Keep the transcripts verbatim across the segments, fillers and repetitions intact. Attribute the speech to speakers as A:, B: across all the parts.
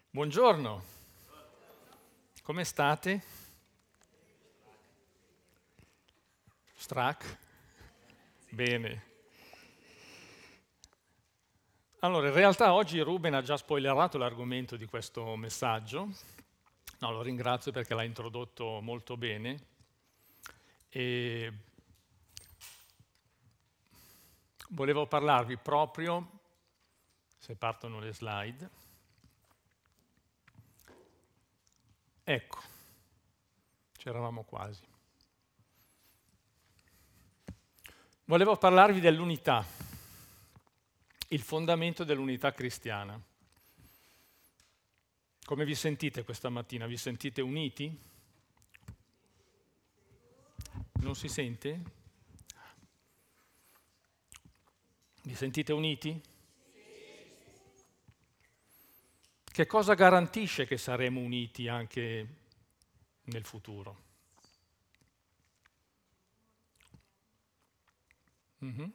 A: Buongiorno, come state? Strac? Bene. Allora, in realtà oggi Ruben ha già spoilerato l'argomento di questo messaggio. No, lo ringrazio perché l'ha introdotto molto bene. E volevo parlarvi proprio, se partono le slide, ecco, c'eravamo quasi. Volevo parlarvi dell'unità, il fondamento dell'unità cristiana. Come vi sentite questa mattina? Vi sentite uniti? Non si sente? Vi sentite uniti? Che cosa garantisce che saremo uniti anche nel futuro? Mhm.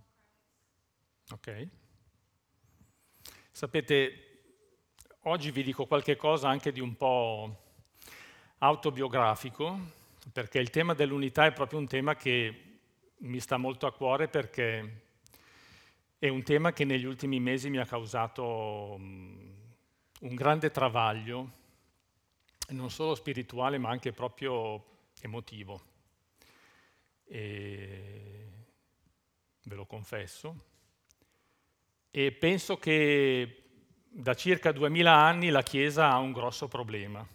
A: Ok. Sapete, oggi vi dico qualche cosa anche di un po' autobiografico, perché il tema dell'unità è proprio un tema che mi sta molto a cuore perché è un tema che negli ultimi mesi mi ha causato mm, un grande travaglio, non solo spirituale ma anche proprio emotivo. E ve lo confesso. E penso che da circa duemila anni la Chiesa ha un grosso problema,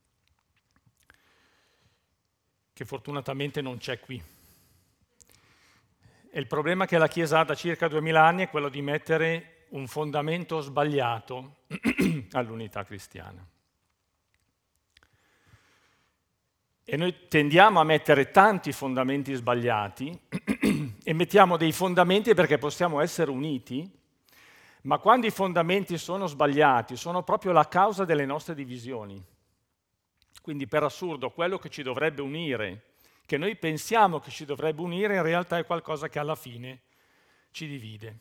A: che fortunatamente non c'è qui. E il problema che la Chiesa ha da circa duemila anni è quello di mettere un fondamento sbagliato all'unità cristiana. E noi tendiamo a mettere tanti fondamenti sbagliati e mettiamo dei fondamenti perché possiamo essere uniti, ma quando i fondamenti sono sbagliati sono proprio la causa delle nostre divisioni. Quindi per assurdo quello che ci dovrebbe unire, che noi pensiamo che ci dovrebbe unire, in realtà è qualcosa che alla fine ci divide.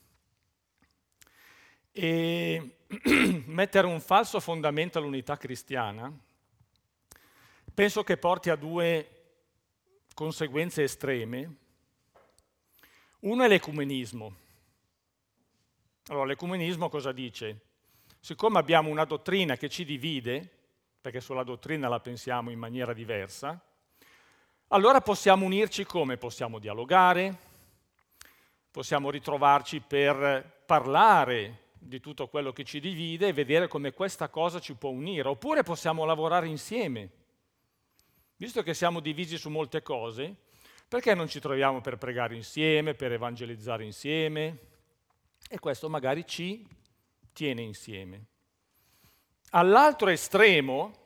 A: E mettere un falso fondamento all'unità cristiana penso che porti a due conseguenze estreme. Uno è l'ecumenismo. Allora, l'ecumenismo cosa dice? Siccome abbiamo una dottrina che ci divide, perché sulla dottrina la pensiamo in maniera diversa, allora possiamo unirci come? Possiamo dialogare, possiamo ritrovarci per parlare di tutto quello che ci divide e vedere come questa cosa ci può unire, oppure possiamo lavorare insieme. Visto che siamo divisi su molte cose, perché non ci troviamo per pregare insieme, per evangelizzare insieme? E questo magari ci tiene insieme. All'altro estremo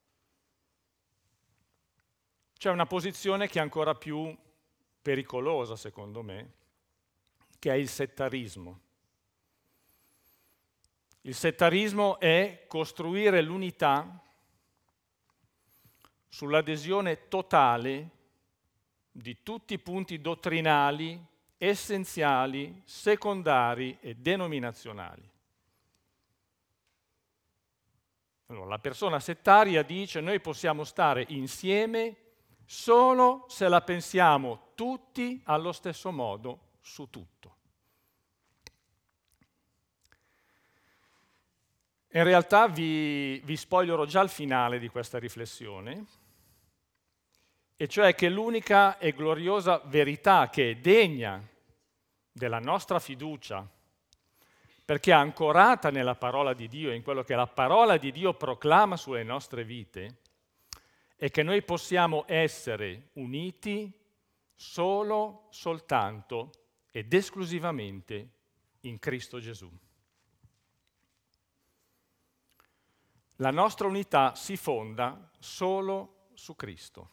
A: c'è una posizione che è ancora più pericolosa, secondo me, che è il settarismo. Il settarismo è costruire l'unità sull'adesione totale di tutti i punti dottrinali, essenziali, secondari e denominazionali. Allora, la persona settaria dice noi possiamo stare insieme solo se la pensiamo tutti allo stesso modo su tutto. In realtà vi, vi spoilerò già il finale di questa riflessione, e cioè che l'unica e gloriosa verità che è degna della nostra fiducia, perché è ancorata nella parola di Dio, in quello che la parola di Dio proclama sulle nostre vite, è che noi possiamo essere uniti solo, soltanto ed esclusivamente in Cristo Gesù. La nostra unità si fonda solo su Cristo.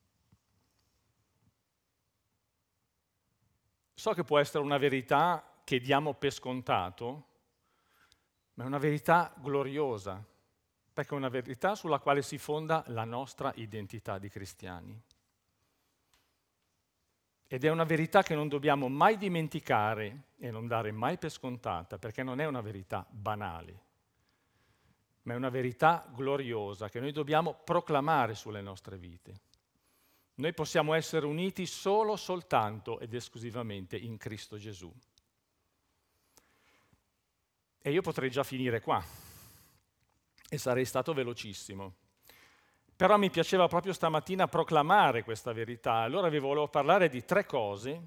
A: So che può essere una verità che diamo per scontato, ma è una verità gloriosa, perché è una verità sulla quale si fonda la nostra identità di cristiani. Ed è una verità che non dobbiamo mai dimenticare e non dare mai per scontata, perché non è una verità banale, ma è una verità gloriosa che noi dobbiamo proclamare sulle nostre vite. Noi possiamo essere uniti solo, soltanto ed esclusivamente in Cristo Gesù. E io potrei già finire qua, e sarei stato velocissimo. Però mi piaceva proprio stamattina proclamare questa verità. Allora vi volevo parlare di tre cose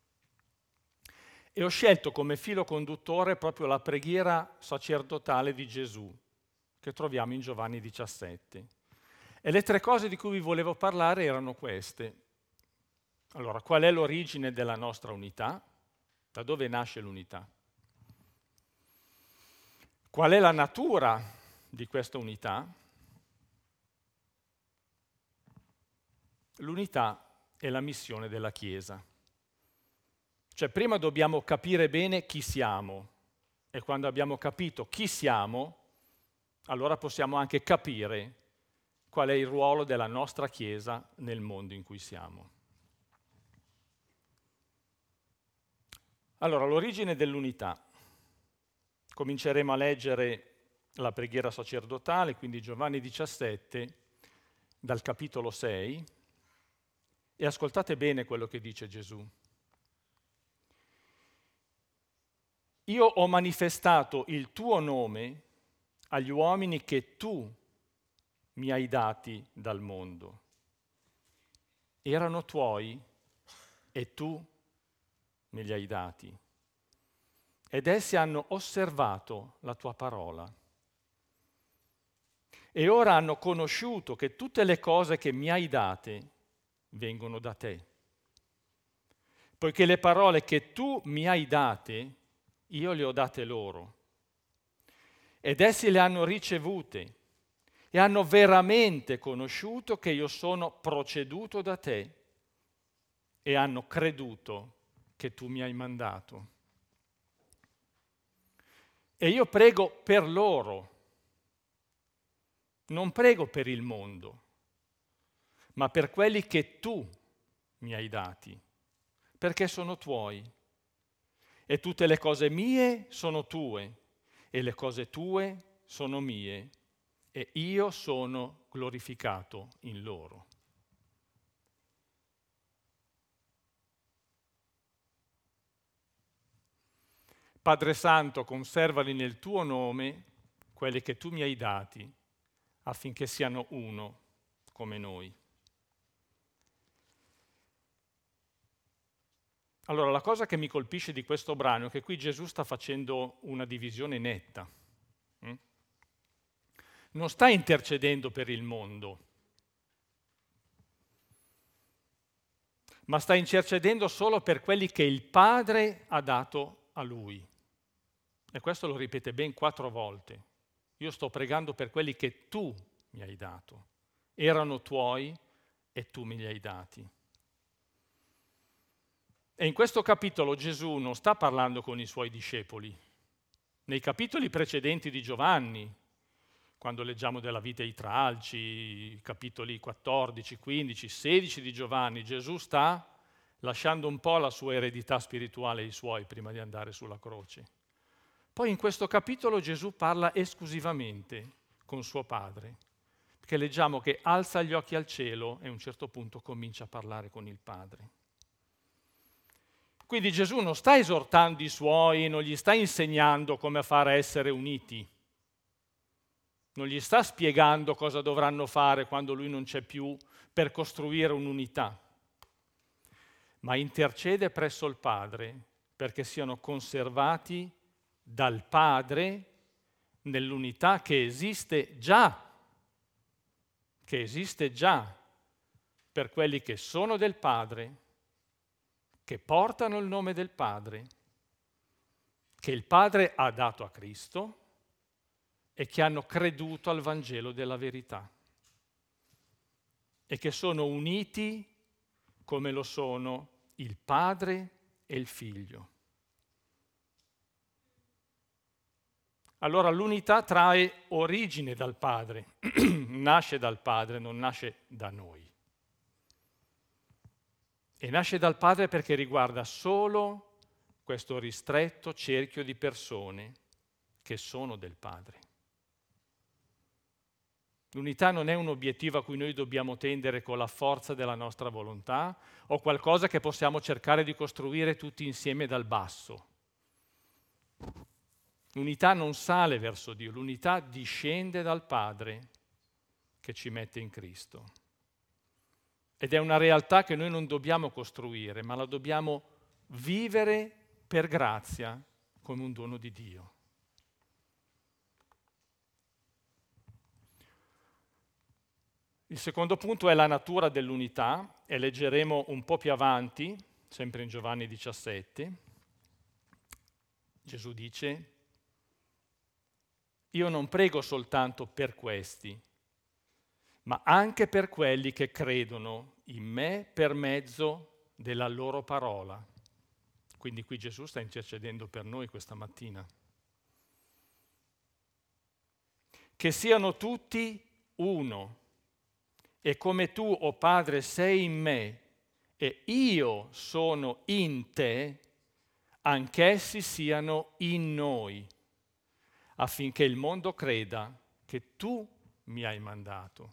A: e ho scelto come filo conduttore proprio la preghiera sacerdotale di Gesù, che troviamo in Giovanni diciassette. E le tre cose di cui vi volevo parlare erano queste. Allora, qual è l'origine della nostra unità? Da dove nasce l'unità? Qual è la natura di questa unità? L'unità è la missione della Chiesa. Cioè, prima dobbiamo capire bene chi siamo, e quando abbiamo capito chi siamo, allora possiamo anche capire qual è il ruolo della nostra Chiesa nel mondo in cui siamo. Allora, l'origine dell'unità. Cominceremo a leggere la preghiera sacerdotale, quindi Giovanni diciassette, dal capitolo sei, e ascoltate bene quello che dice Gesù. Io ho manifestato il tuo nome agli uomini che tu mi hai dati dal mondo. Erano tuoi e tu me li hai dati. Ed essi hanno osservato la tua parola. E ora hanno conosciuto che tutte le cose che mi hai date vengono da te. Poiché le parole che tu mi hai date, io le ho date loro. Ed essi le hanno ricevute e hanno veramente conosciuto che io sono proceduto da te e hanno creduto che tu mi hai mandato. E io prego per loro, non prego per il mondo, ma per quelli che tu mi hai dati, perché sono tuoi. E tutte le cose mie sono tue, e le cose tue sono mie, e io sono glorificato in loro. Padre Santo, conservali nel tuo nome quelli che tu mi hai dati, affinché siano uno come noi. Allora, la cosa che mi colpisce di questo brano è che qui Gesù sta facendo una divisione netta. Mm? Non sta intercedendo per il mondo, ma sta intercedendo solo per quelli che il Padre ha dato a Lui. E questo lo ripete ben quattro volte. Io sto pregando per quelli che tu mi hai dato. Erano tuoi e tu me li hai dati. E in questo capitolo Gesù non sta parlando con i suoi discepoli. Nei capitoli precedenti di Giovanni, quando leggiamo della vita dei tralci, capitoli quattordici, quindici, sedici di Giovanni, Gesù sta lasciando un po' la sua eredità spirituale ai suoi prima di andare sulla croce. Poi in questo capitolo Gesù parla esclusivamente con suo Padre, perché leggiamo che alza gli occhi al cielo e a un certo punto comincia a parlare con il Padre. Quindi Gesù non sta esortando i suoi, non gli sta insegnando come fare a essere uniti, non gli sta spiegando cosa dovranno fare quando lui non c'è più per costruire un'unità, ma intercede presso il Padre perché siano conservati dal Padre nell'unità che esiste già, che esiste già per quelli che sono del Padre, che portano il nome del Padre, che il Padre ha dato a Cristo e che hanno creduto al Vangelo della verità e che sono uniti come lo sono il Padre e il Figlio. Allora l'unità trae origine dal Padre, nasce dal Padre, non nasce da noi. E nasce dal Padre perché riguarda solo questo ristretto cerchio di persone che sono del Padre. L'unità non è un obiettivo a cui noi dobbiamo tendere con la forza della nostra volontà o qualcosa che possiamo cercare di costruire tutti insieme dal basso. L'unità non sale verso Dio, l'unità discende dal Padre che ci mette in Cristo. Ed è una realtà che noi non dobbiamo costruire, ma la dobbiamo vivere per grazia come un dono di Dio. Il secondo punto è la natura dell'unità, e leggeremo un po' più avanti, sempre in Giovanni diciassette. Gesù dice: io non prego soltanto per questi, ma anche per quelli che credono in me per mezzo della loro parola. Quindi qui Gesù sta intercedendo per noi questa mattina. Che siano tutti uno, e come tu, o Padre, sei in me e io sono in te, anch'essi siano in noi, affinché il mondo creda che tu mi hai mandato.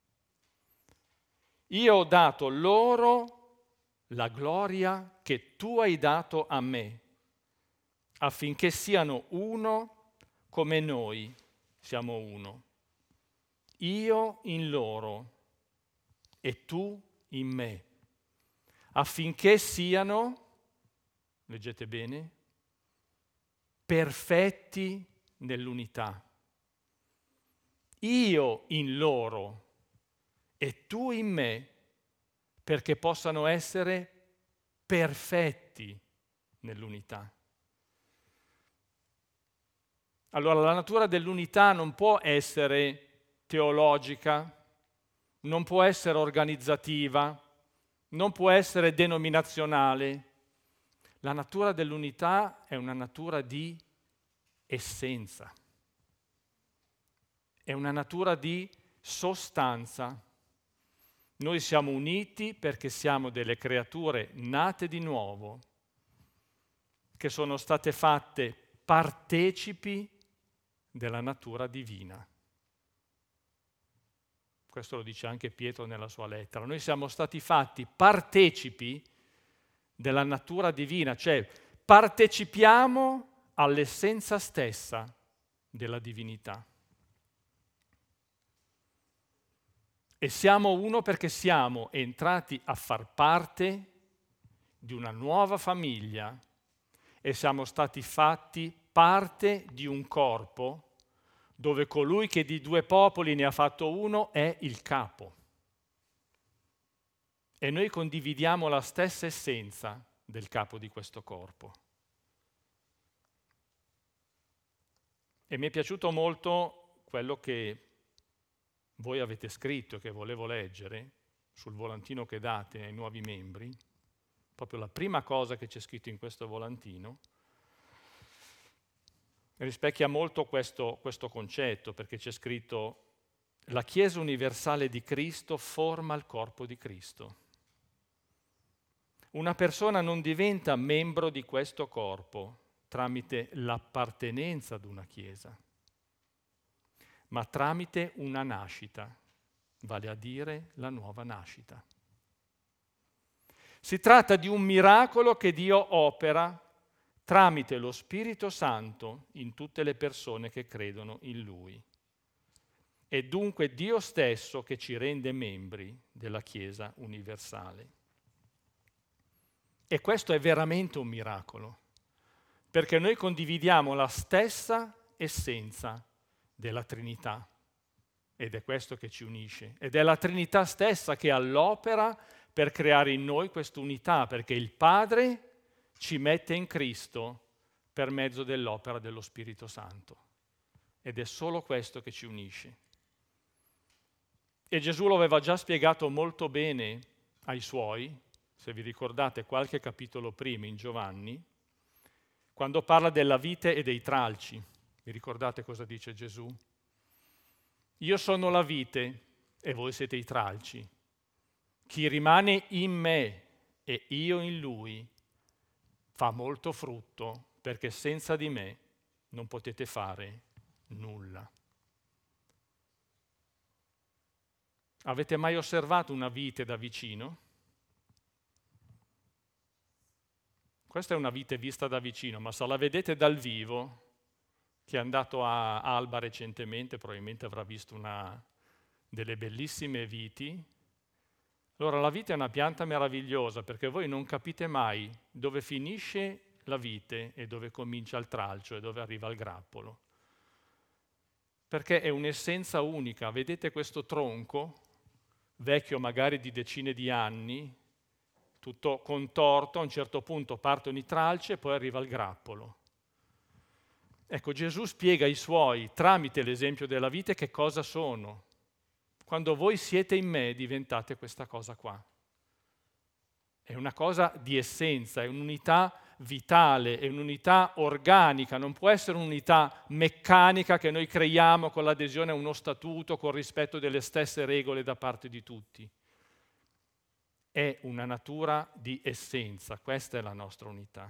A: Io ho dato loro la gloria che tu hai dato a me, affinché siano uno come noi siamo uno. Io in loro e tu in me, affinché siano, leggete bene, perfetti nell'unità. Io in loro e tu in me, perché possano essere perfetti nell'unità. Allora, la natura dell'unità non può essere teologica, non può essere organizzativa, non può essere denominazionale. La natura dell'unità è una natura di essenza, è una natura di sostanza. Noi siamo uniti perché siamo delle creature nate di nuovo, che sono state fatte partecipi della natura divina. Questo lo dice anche Pietro nella sua lettera. Noi siamo stati fatti partecipi della natura divina, cioè partecipiamo all'essenza stessa della divinità. E siamo uno perché siamo entrati a far parte di una nuova famiglia e siamo stati fatti parte di un corpo dove colui che di due popoli ne ha fatto uno è il capo. E noi condividiamo la stessa essenza del capo di questo corpo. E mi è piaciuto molto quello che voi avete scritto, che volevo leggere, sul volantino che date ai nuovi membri, proprio la prima cosa che c'è scritto in questo volantino, rispecchia molto questo, questo concetto, perché c'è scritto: la Chiesa universale di Cristo forma il corpo di Cristo. Una persona non diventa membro di questo corpo tramite l'appartenenza ad una Chiesa, ma tramite una nascita, vale a dire la nuova nascita. Si tratta di un miracolo che Dio opera tramite lo Spirito Santo in tutte le persone che credono in Lui. È dunque Dio stesso che ci rende membri della Chiesa universale. E questo è veramente un miracolo, perché noi condividiamo la stessa essenza della Trinità, ed è questo che ci unisce, ed è la Trinità stessa che è all'opera per creare in noi quest'unità, perché il Padre ci mette in Cristo per mezzo dell'opera dello Spirito Santo, ed è solo questo che ci unisce. E Gesù lo aveva già spiegato molto bene ai Suoi, se vi ricordate qualche capitolo prima in Giovanni, quando parla della vite e dei tralci. Vi ricordate cosa dice Gesù? Io sono la vite e voi siete i tralci. Chi rimane in me e io in lui fa molto frutto, perché senza di me non potete fare nulla. Avete mai osservato una vite da vicino? Questa è una vite vista da vicino, ma se la vedete dal vivo, chi è andato a Alba recentemente probabilmente avrà visto una, delle bellissime viti. Allora la vite è una pianta meravigliosa perché voi non capite mai dove finisce la vite e dove comincia il tralcio e dove arriva il grappolo. Perché è un'essenza unica. Vedete questo tronco, vecchio magari di decine di anni, tutto contorto, a un certo punto partono i tralci e poi arriva il grappolo. Ecco, Gesù spiega ai suoi, tramite l'esempio della vite, che cosa sono. Quando voi siete in me diventate questa cosa qua. È una cosa di essenza, è un'unità vitale, è un'unità organica, non può essere un'unità meccanica che noi creiamo con l'adesione a uno statuto, con il rispetto delle stesse regole da parte di tutti. È una natura di essenza, questa è la nostra unità.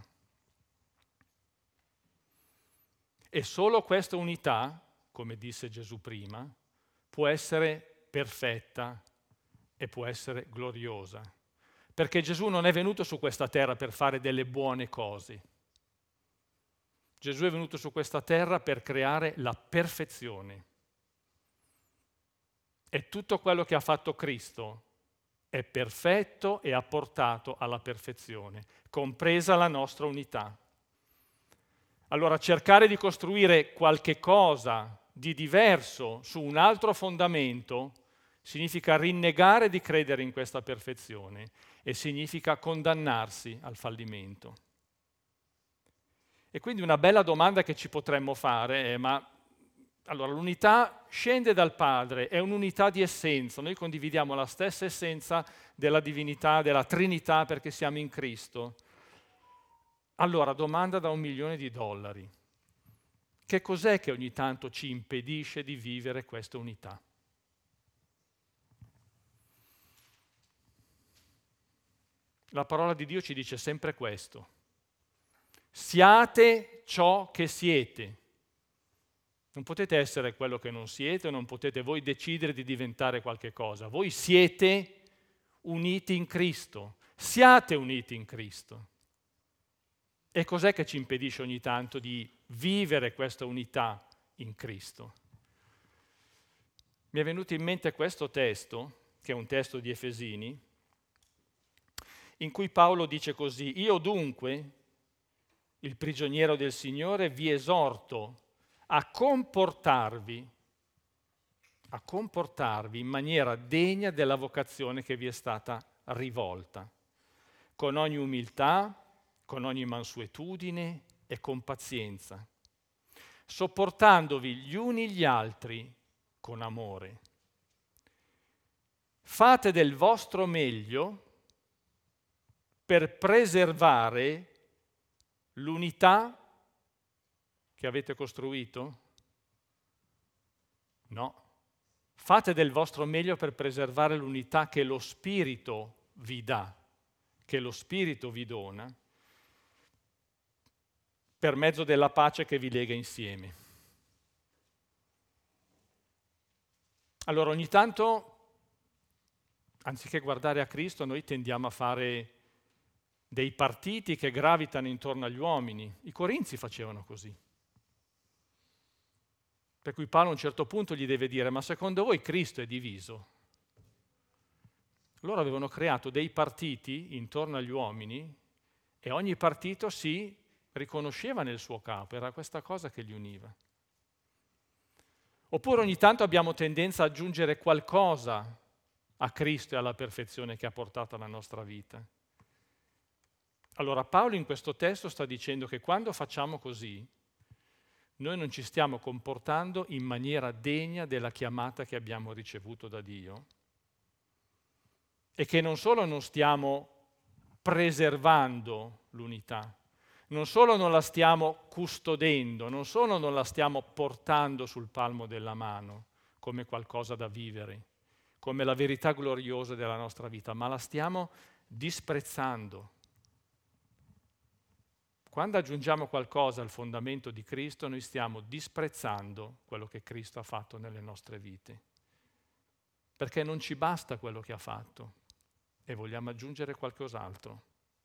A: E solo questa unità, come disse Gesù prima, può essere perfetta e può essere gloriosa. Perché Gesù non è venuto su questa terra per fare delle buone cose. Gesù è venuto su questa terra per creare la perfezione. E tutto quello che ha fatto Cristo è perfetto e ha portato alla perfezione, compresa la nostra unità. Allora cercare di costruire qualche cosa di diverso su un altro fondamento significa rinnegare di credere in questa perfezione e significa condannarsi al fallimento. E quindi una bella domanda che ci potremmo fare è: ma allora l'unità scende dal Padre, è un'unità di essenza, noi condividiamo la stessa essenza della divinità, della Trinità perché siamo in Cristo. Allora, domanda da un milione di dollari: che cos'è che ogni tanto ci impedisce di vivere questa unità? La parola di Dio ci dice sempre questo: siate ciò che siete. Non potete essere quello che non siete, non potete voi decidere di diventare qualche cosa. Voi siete uniti in Cristo, siate uniti in Cristo. E cos'è che ci impedisce ogni tanto di vivere questa unità in Cristo? Mi è venuto in mente questo testo, che è un testo di Efesini, in cui Paolo dice così: io dunque, il prigioniero del Signore, vi esorto a comportarvi, a comportarvi in maniera degna della vocazione che vi è stata rivolta, con ogni umiltà, con ogni mansuetudine e con pazienza, sopportandovi gli uni gli altri con amore. Fate del vostro meglio per preservare l'unità che avete costruito? No. Fate del vostro meglio per preservare l'unità che lo Spirito vi dà, che lo Spirito vi dona, per mezzo della pace che vi lega insieme. Allora ogni tanto, anziché guardare a Cristo, noi tendiamo a fare dei partiti che gravitano intorno agli uomini. I Corinzi facevano così. Per cui Paolo a un certo punto gli deve dire: ma secondo voi Cristo è diviso? Loro avevano creato dei partiti intorno agli uomini e ogni partito si riconosceva nel suo capo, era questa cosa che li univa. Oppure ogni tanto abbiamo tendenza ad aggiungere qualcosa a Cristo e alla perfezione che ha portato alla nostra vita. Allora Paolo in questo testo sta dicendo che quando facciamo così, noi non ci stiamo comportando in maniera degna della chiamata che abbiamo ricevuto da Dio e che non solo non stiamo preservando l'unità, non solo non la stiamo custodendo, non solo non la stiamo portando sul palmo della mano come qualcosa da vivere, come la verità gloriosa della nostra vita, ma la stiamo disprezzando. Quando aggiungiamo qualcosa al fondamento di Cristo, noi stiamo disprezzando quello che Cristo ha fatto nelle nostre vite. perché non ci basta quello che ha fatto e vogliamo aggiungere qualcos'altro.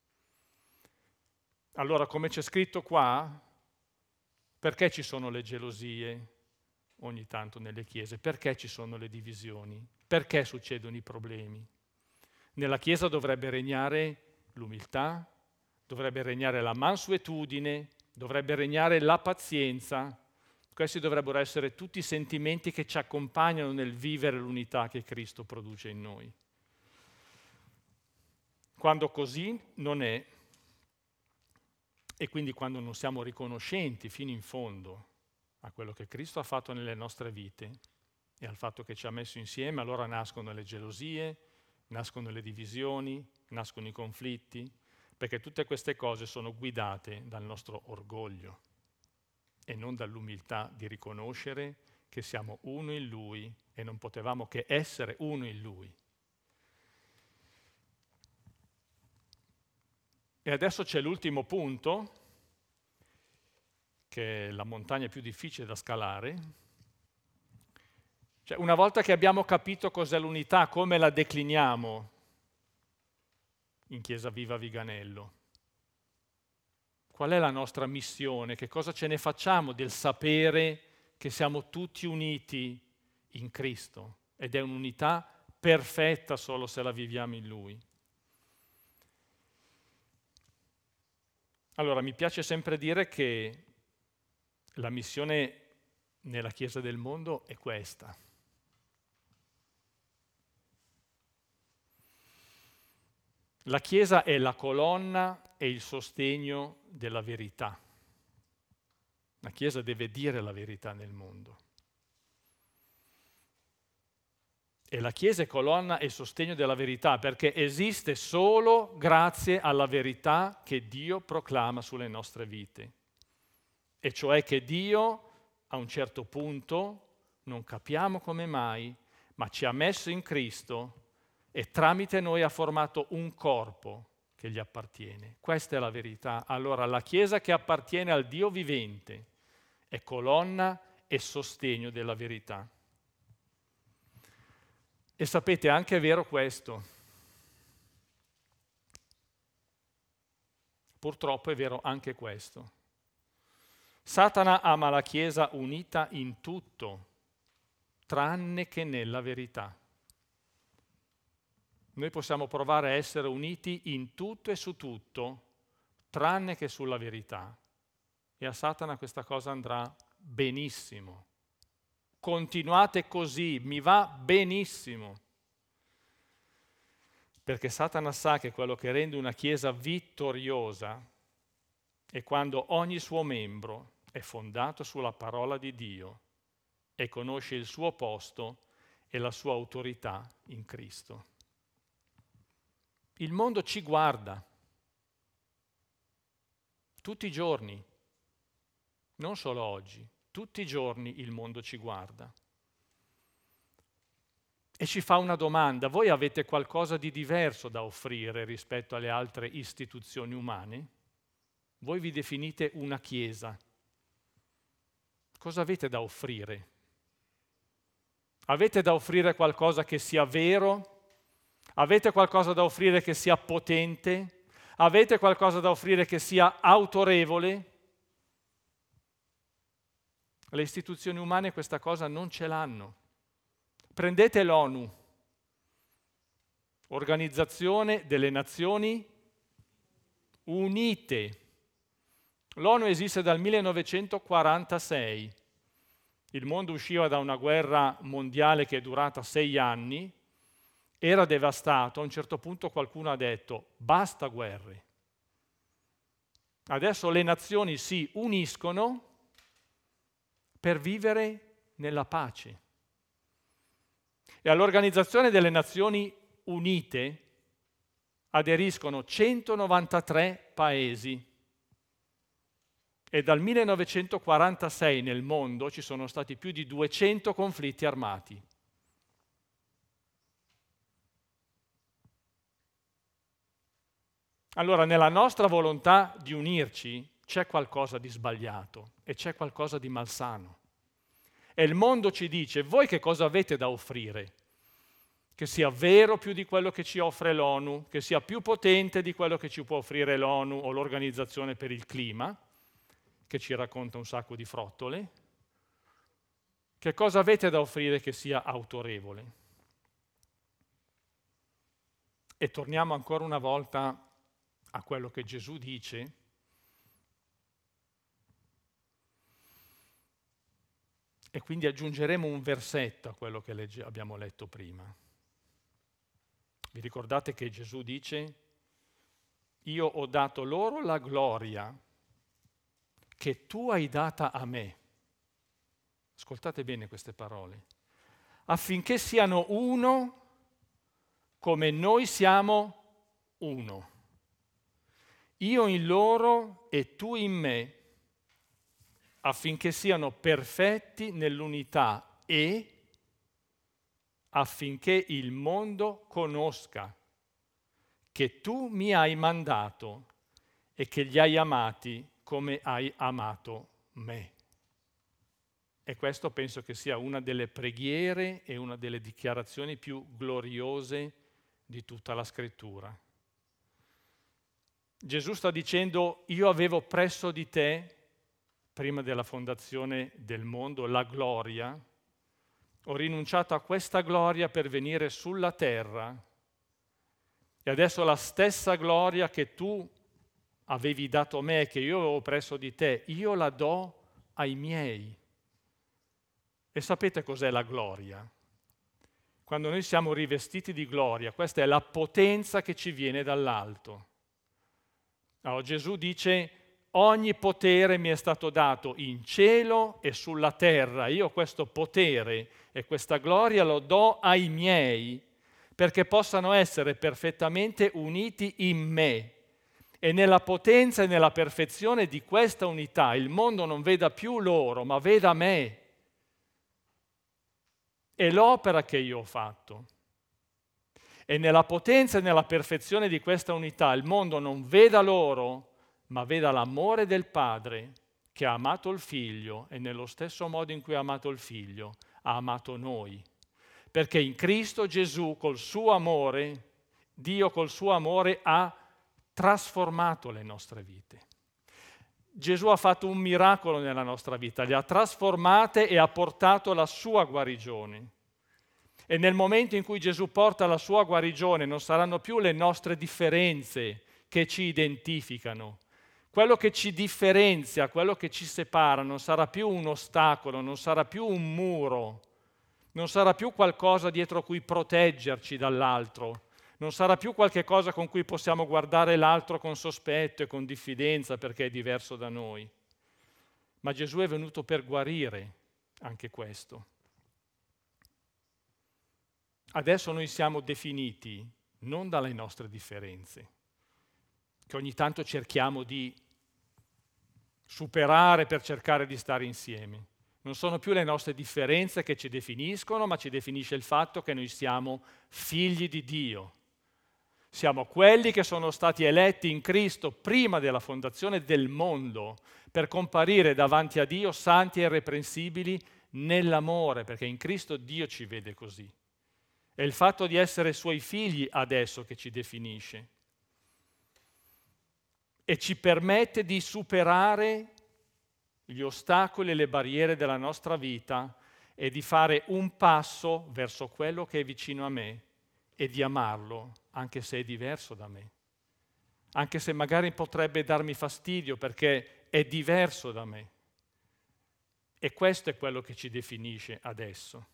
A: Allora, come c'è scritto qua, perché ci sono le gelosie ogni tanto nelle chiese? Perché ci sono le divisioni? Perché succedono i problemi? Nella Chiesa dovrebbe regnare l'umiltà, dovrebbe regnare la mansuetudine, dovrebbe regnare la pazienza. Questi dovrebbero essere tutti i sentimenti che ci accompagnano nel vivere l'unità che Cristo produce in noi. Quando così non è, e quindi quando non siamo riconoscenti fino in fondo a quello che Cristo ha fatto nelle nostre vite e al fatto che ci ha messo insieme, allora nascono le gelosie, nascono le divisioni, nascono i conflitti, perché tutte queste cose sono guidate dal nostro orgoglio e non dall'umiltà di riconoscere che siamo uno in Lui e non potevamo che essere uno in Lui. E adesso c'è l'ultimo punto, che è la montagna più difficile da scalare. Cioè, una volta che abbiamo capito cos'è l'unità, come la decliniamo in Chiesa Viva Viganello, qual è la nostra missione, che cosa ce ne facciamo del sapere che siamo tutti uniti in Cristo ed è un'unità perfetta solo se la viviamo in Lui. Allora, mi piace sempre dire che la missione nella Chiesa del mondo è questa. La Chiesa è la colonna e il sostegno della verità. La Chiesa deve dire la verità nel mondo. E la Chiesa è colonna e sostegno della verità perché esiste solo grazie alla verità che Dio proclama sulle nostre vite. E cioè che Dio, a un certo punto, non capiamo come mai, ma ci ha messo in Cristo e tramite noi ha formato un corpo che gli appartiene. Questa è la verità. Allora la Chiesa che appartiene al Dio vivente è colonna e sostegno della verità. E sapete, anche è vero questo. Purtroppo è vero anche questo. Satana ama la Chiesa unita in tutto, tranne che nella verità. Noi possiamo provare a essere uniti in tutto e su tutto, tranne che sulla verità. E a Satana questa cosa andrà benissimo. Continuate così, mi va benissimo. Perché Satana sa che quello che rende una Chiesa vittoriosa è quando ogni suo membro è fondato sulla parola di Dio e conosce il suo posto e la sua autorità in Cristo. Il mondo ci guarda tutti i giorni, non solo oggi, tutti i giorni il mondo ci guarda e ci fa una domanda: voi avete qualcosa di diverso da offrire rispetto alle altre istituzioni umane? Voi vi definite una Chiesa. Cosa avete da offrire? Avete da offrire qualcosa che sia vero? Avete qualcosa da offrire che sia potente? Avete qualcosa da offrire che sia autorevole? Le istituzioni umane questa cosa non ce l'hanno. Prendete l'ONU, Organizzazione delle Nazioni Unite. L'ONU esiste dal millenovecentoquarantasei. Il mondo usciva da una guerra mondiale che è durata sei anni, era devastato. A un certo punto qualcuno ha detto: basta guerre. Adesso le nazioni si uniscono per vivere nella pace. E all'Organizzazione delle Nazioni Unite aderiscono centonovantatré paesi e dal millenovecentoquarantasei nel mondo ci sono stati più di duecento conflitti armati. Allora, nella nostra volontà di unirci c'è qualcosa di sbagliato e c'è qualcosa di malsano. E il mondo ci dice: voi che cosa avete da offrire? che sia vero più di quello che ci offre l'ONU, che sia più potente di quello che ci può offrire l'ONU o l'Organizzazione per il Clima, che ci racconta un sacco di frottole. Che cosa avete da offrire che sia autorevole? E torniamo ancora una volta a quello che Gesù dice. E quindi aggiungeremo un versetto a quello che legge, abbiamo letto prima. Vi ricordate che Gesù dice: io ho dato loro la gloria che tu hai data a me. Ascoltate bene queste parole. Affinché siano uno come noi siamo uno. Io in loro e tu in me, affinché siano perfetti nell'unità e affinché il mondo conosca che tu mi hai mandato e che li hai amati come hai amato me. E questo penso che sia una delle preghiere e una delle dichiarazioni più gloriose di tutta la Scrittura. Gesù sta dicendo: io avevo presso di te, prima della fondazione del mondo, la gloria, ho rinunciato a questa gloria per venire sulla terra e adesso la stessa gloria che tu avevi dato a me, che io avevo presso di te, io la do ai miei. E sapete cos'è la gloria? Quando noi siamo rivestiti di gloria, questa è la potenza che ci viene dall'alto. Allora, Gesù dice: ogni potere mi è stato dato in cielo e sulla terra. Io questo potere e questa gloria lo do ai miei perché possano essere perfettamente uniti in me. E nella potenza e nella perfezione di questa unità il mondo non veda più loro, ma veda me. È l'opera che io ho fatto. E nella potenza e nella perfezione di questa unità il mondo non veda loro, ma veda l'amore del Padre che ha amato il Figlio e nello stesso modo in cui ha amato il Figlio ha amato noi. Perché in Cristo Gesù col suo amore, Dio col suo amore ha trasformato le nostre vite. Gesù ha fatto un miracolo nella nostra vita, le ha trasformate e ha portato la sua guarigione. E nel momento in cui Gesù porta la sua guarigione non saranno più le nostre differenze che ci identificano. Quello che ci differenzia, quello che ci separa non sarà più un ostacolo, non sarà più un muro, non sarà più qualcosa dietro cui proteggerci dall'altro, non sarà più qualche cosa con cui possiamo guardare l'altro con sospetto e con diffidenza perché è diverso da noi. Ma Gesù è venuto per guarire anche questo. Adesso noi siamo definiti non dalle nostre differenze, che ogni tanto cerchiamo di superare per cercare di stare insieme. Non sono più le nostre differenze che ci definiscono, ma ci definisce il fatto che noi siamo figli di Dio. Siamo quelli che sono stati eletti in Cristo prima della fondazione del mondo per comparire davanti a Dio santi e irreprensibili nell'amore, perché in Cristo Dio ci vede così. È il fatto di essere suoi figli adesso che ci definisce e ci permette di superare gli ostacoli e le barriere della nostra vita e di fare un passo verso quello che è vicino a me e di amarlo, anche se è diverso da me, anche se magari potrebbe darmi fastidio perché è diverso da me. E questo è quello che ci definisce adesso.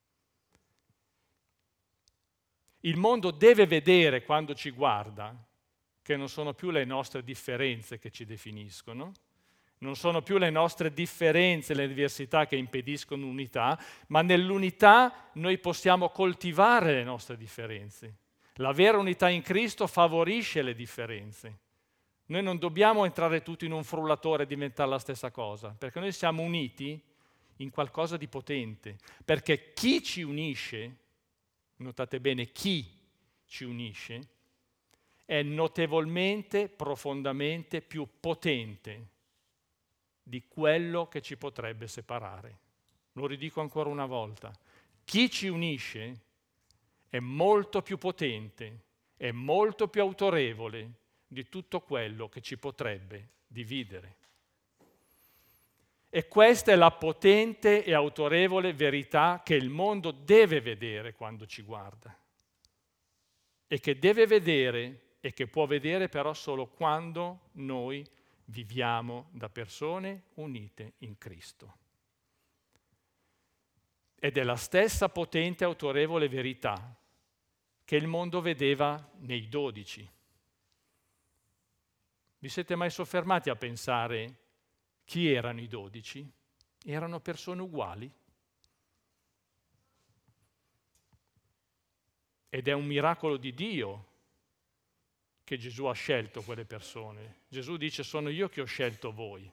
A: Il mondo deve vedere quando ci guarda che non sono più le nostre differenze che ci definiscono, non sono più le nostre differenze, le diversità che impediscono unità, ma nell'unità noi possiamo coltivare le nostre differenze. La vera unità in Cristo favorisce le differenze. Noi non dobbiamo entrare tutti in un frullatore e diventare la stessa cosa, perché noi siamo uniti in qualcosa di potente, perché chi ci unisce, notate bene, chi ci unisce, è notevolmente, profondamente più potente di quello che ci potrebbe separare. Lo ridico ancora una volta. Chi ci unisce è molto più potente, è molto più autorevole di tutto quello che ci potrebbe dividere. E questa è la potente e autorevole verità che il mondo deve vedere quando ci guarda. E che deve vedere e che può vedere però solo quando noi viviamo da persone unite in Cristo. Ed è la stessa potente e autorevole verità che il mondo vedeva nei dodici. Vi siete mai soffermati a pensare chi erano i dodici? Erano persone uguali. Ed è un miracolo di Dio che Gesù ha scelto quelle persone. Gesù dice: sono io che ho scelto voi.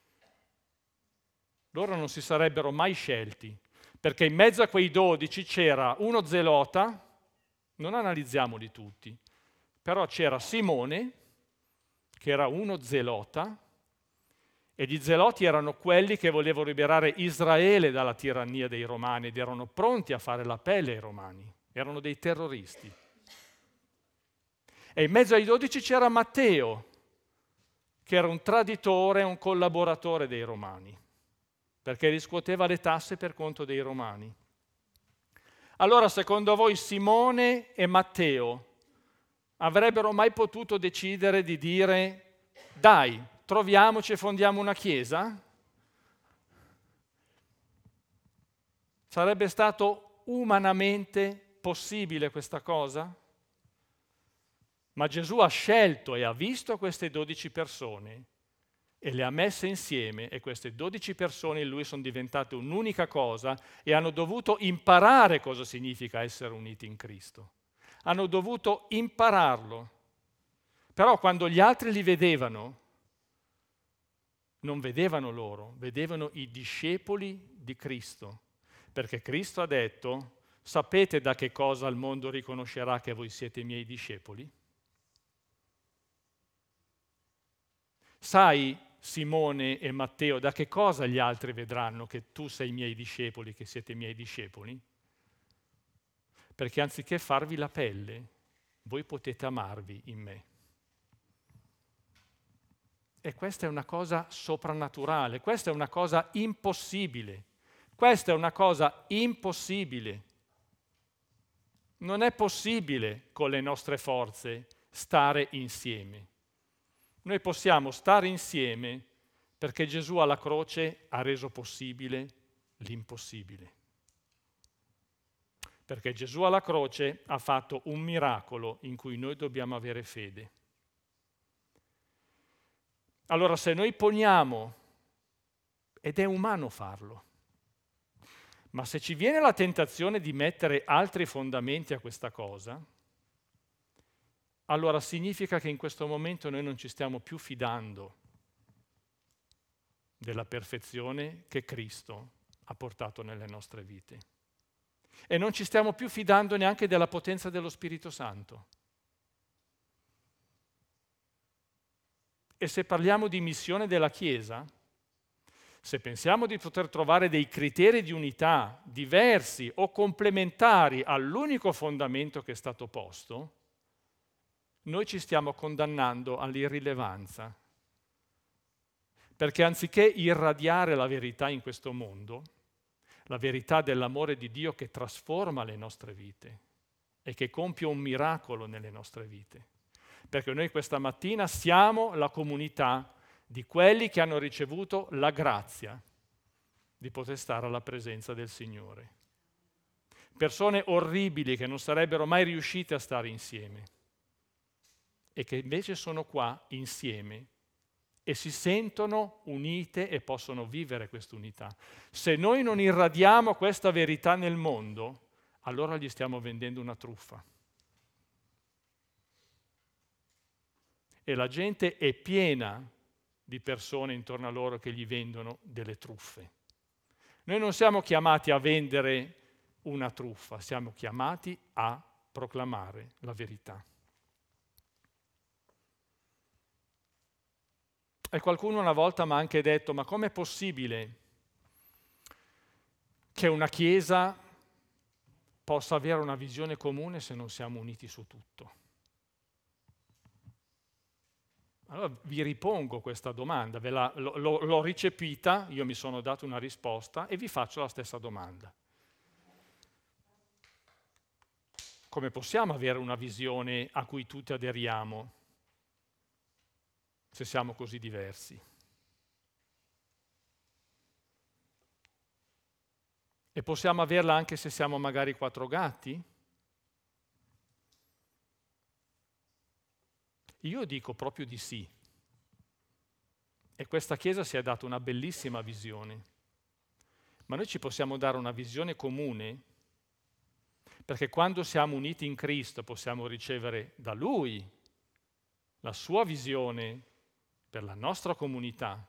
A: Loro non si sarebbero mai scelti, perché in mezzo a quei dodici c'era uno zelota, non analizziamoli tutti, però c'era Simone, che era uno zelota, e gli zeloti erano quelli che volevano liberare Israele dalla tirannia dei Romani ed erano pronti a fare la pelle ai Romani, erano dei terroristi. E in mezzo ai dodici c'era Matteo, che era un traditore, un collaboratore dei Romani, perché riscuoteva le tasse per conto dei Romani. Allora, secondo voi, Simone e Matteo avrebbero mai potuto decidere di dire: dai, troviamoci e fondiamo una chiesa? Sarebbe stato umanamente possibile questa cosa? Ma Gesù ha scelto e ha visto queste dodici persone e le ha messe insieme, e queste dodici persone in lui sono diventate un'unica cosa e hanno dovuto imparare cosa significa essere uniti in Cristo. Hanno dovuto impararlo. Però quando gli altri li vedevano, non vedevano loro, vedevano i discepoli di Cristo, perché Cristo ha detto: sapete da che cosa il mondo riconoscerà che voi siete i miei discepoli? Sai, Simone e Matteo, da che cosa gli altri vedranno che tu sei i miei discepoli, che siete i miei discepoli? Perché anziché farvi la pelle, voi potete amarvi in me. E questa è una cosa soprannaturale, questa è una cosa impossibile, questa è una cosa impossibile. Non è possibile con le nostre forze stare insieme. Noi possiamo stare insieme perché Gesù alla croce ha reso possibile l'impossibile. Perché Gesù alla croce ha fatto un miracolo in cui noi dobbiamo avere fede. Allora, se noi poniamo, ed è umano farlo, ma se ci viene la tentazione di mettere altri fondamenti a questa cosa, allora significa che in questo momento noi non ci stiamo più fidando della perfezione che Cristo ha portato nelle nostre vite. E non ci stiamo più fidando neanche della potenza dello Spirito Santo. E se parliamo di missione della Chiesa, se pensiamo di poter trovare dei criteri di unità diversi o complementari all'unico fondamento che è stato posto, noi ci stiamo condannando all'irrilevanza. Perché anziché irradiare la verità in questo mondo, la verità dell'amore di Dio che trasforma le nostre vite e che compie un miracolo nelle nostre vite, perché noi questa mattina siamo la comunità di quelli che hanno ricevuto la grazia di poter stare alla presenza del Signore. Persone orribili che non sarebbero mai riuscite a stare insieme e che invece sono qua insieme e si sentono unite e possono vivere quest'unità. Se noi non irradiamo questa verità nel mondo, allora gli stiamo vendendo una truffa. E la gente è piena di persone intorno a loro che gli vendono delle truffe. Noi non siamo chiamati a vendere una truffa, siamo chiamati a proclamare la verità. E qualcuno una volta mi ha anche detto: ma com'è possibile che una chiesa possa avere una visione comune se non siamo uniti su tutto. Allora vi ripongo questa domanda, ve la, lo, lo, l'ho ricepita, io mi sono dato una risposta e vi faccio la stessa domanda. Come possiamo avere una visione a cui tutti aderiamo se siamo così diversi? E possiamo averla anche se siamo magari quattro gatti? Io dico proprio di sì. E questa Chiesa si è data una bellissima visione. Ma noi ci possiamo dare una visione comune, perché quando siamo uniti in Cristo possiamo ricevere da Lui la sua visione per la nostra comunità,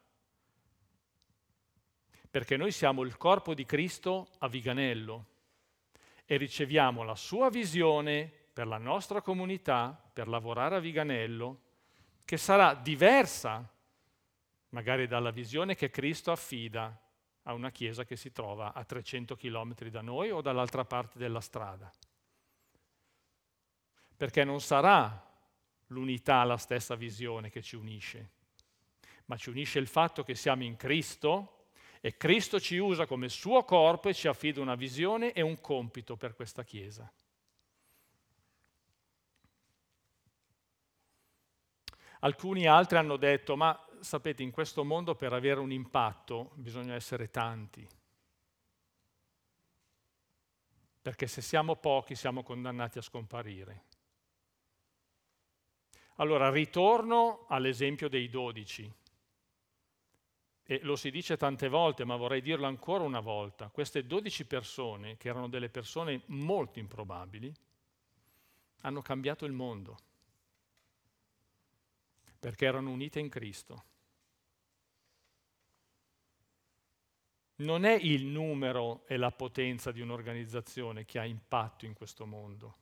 A: perché noi siamo il corpo di Cristo a Viganello e riceviamo la sua visione per la nostra comunità, per lavorare a Viganello, che sarà diversa magari dalla visione che Cristo affida a una chiesa che si trova a trecento chilometri da noi o dall'altra parte della strada. Perché non sarà l'unità la stessa visione che ci unisce, ma ci unisce il fatto che siamo in Cristo e Cristo ci usa come suo corpo e ci affida una visione e un compito per questa Chiesa. Alcuni altri hanno detto, ma sapete, in questo mondo per avere un impatto bisogna essere tanti, perché se siamo pochi siamo condannati a scomparire. Allora ritorno all'esempio dei dodici, e lo si dice tante volte, ma vorrei dirlo ancora una volta, queste dodici persone, che erano delle persone molto improbabili, hanno cambiato il mondo, perché erano unite in Cristo. Non è il numero e la potenza di un'organizzazione che ha impatto in questo mondo,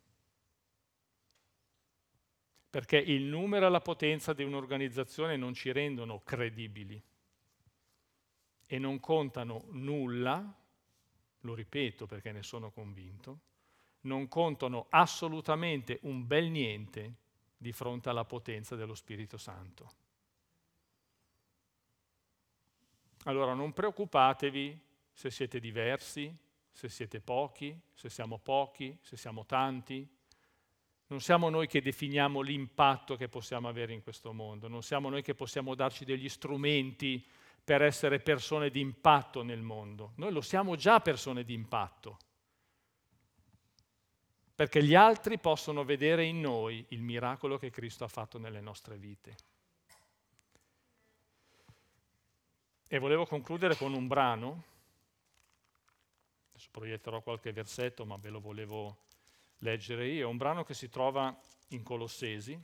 A: perché il numero e la potenza di un'organizzazione non ci rendono credibili e non contano nulla, lo ripeto perché ne sono convinto, non contano assolutamente un bel niente di fronte alla potenza dello Spirito Santo. Allora non preoccupatevi se siete diversi, se siete pochi, se siamo pochi, se siamo tanti. Non siamo noi che definiamo l'impatto che possiamo avere in questo mondo, non siamo noi che possiamo darci degli strumenti per essere persone di impatto nel mondo. Noi lo siamo già persone di impatto, perché gli altri possono vedere in noi il miracolo che Cristo ha fatto nelle nostre vite. E volevo concludere con un brano, adesso proietterò qualche versetto, ma ve lo volevo leggere io, è un brano che si trova in Colossesi.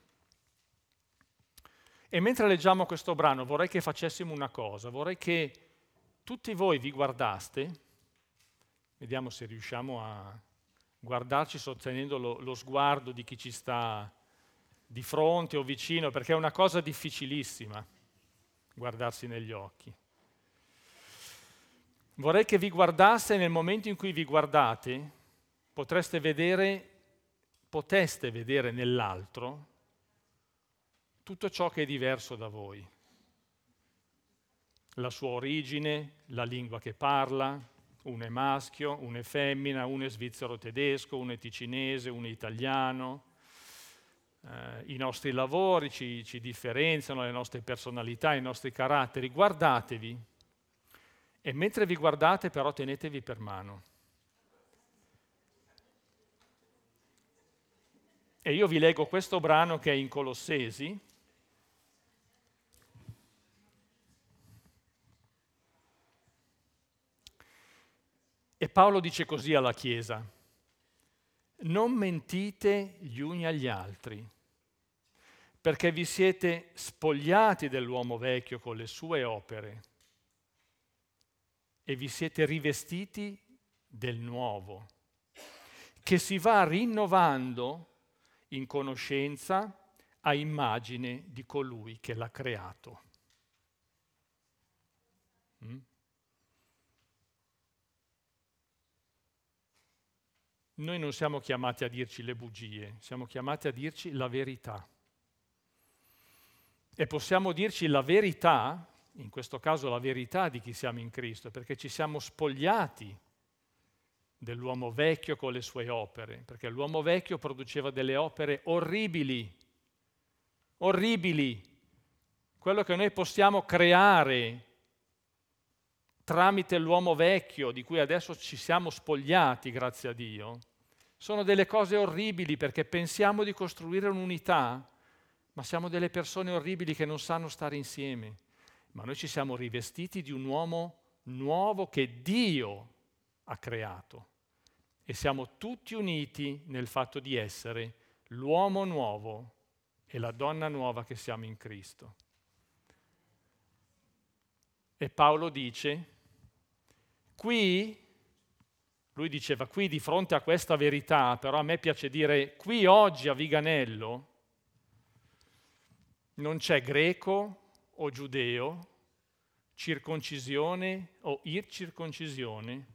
A: E mentre leggiamo questo brano vorrei che facessimo una cosa, vorrei che tutti voi vi guardaste, vediamo se riusciamo a guardarci sostenendo lo, lo sguardo di chi ci sta di fronte o vicino, perché è una cosa difficilissima guardarsi negli occhi. Vorrei che vi guardaste e nel momento in cui vi guardate potreste vedere, poteste vedere nell'altro tutto ciò che è diverso da voi. La sua origine, la lingua che parla, uno è maschio, uno è femmina, uno è svizzero tedesco, uno è ticinese, uno è italiano. Eh, I nostri lavori ci, ci differenziano, le nostre personalità, i nostri caratteri. Guardatevi. E mentre vi guardate però tenetevi per mano. E io vi leggo questo brano che è in Colossesi. E Paolo dice così alla Chiesa: non mentite gli uni agli altri, perché vi siete spogliati dell'uomo vecchio con le sue opere e vi siete rivestiti del nuovo, che si va rinnovando in conoscenza a immagine di colui che l'ha creato. Mm? noi non siamo chiamati a dirci le bugie, siamo chiamati a dirci la verità. E possiamo dirci la verità, in questo caso la verità di chi siamo in Cristo, perché ci siamo spogliati dell'uomo vecchio con le sue opere, perché l'uomo vecchio produceva delle opere orribili, orribili. Quello che noi possiamo creare tramite l'uomo vecchio, di cui adesso ci siamo spogliati, grazie a Dio, sono delle cose orribili perché pensiamo di costruire un'unità, ma siamo delle persone orribili che non sanno stare insieme. Ma noi ci siamo rivestiti di un uomo nuovo che Dio ha creato e siamo tutti uniti nel fatto di essere l'uomo nuovo e la donna nuova che siamo in Cristo. E Paolo dice, qui, lui diceva qui di fronte a questa verità, però a me piace dire qui oggi a Viganello non c'è greco o giudeo, circoncisione o ircirconcisione,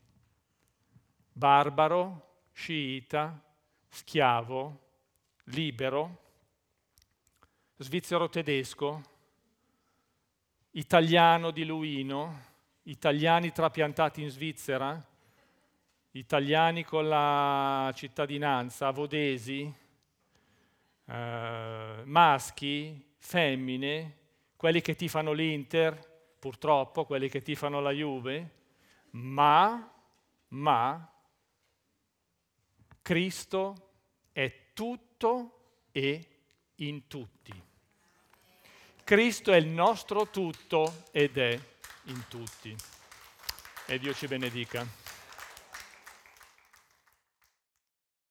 A: barbaro, sciita, schiavo, libero, svizzero tedesco, italiano diluino, italiani trapiantati in Svizzera, italiani con la cittadinanza, avodesi, eh, maschi, femmine, quelli che tifano l'Inter, purtroppo, quelli che tifano la Juve, ma, ma, Cristo è tutto e in tutti. Cristo è il nostro tutto ed è in tutti. E Dio ci benedica.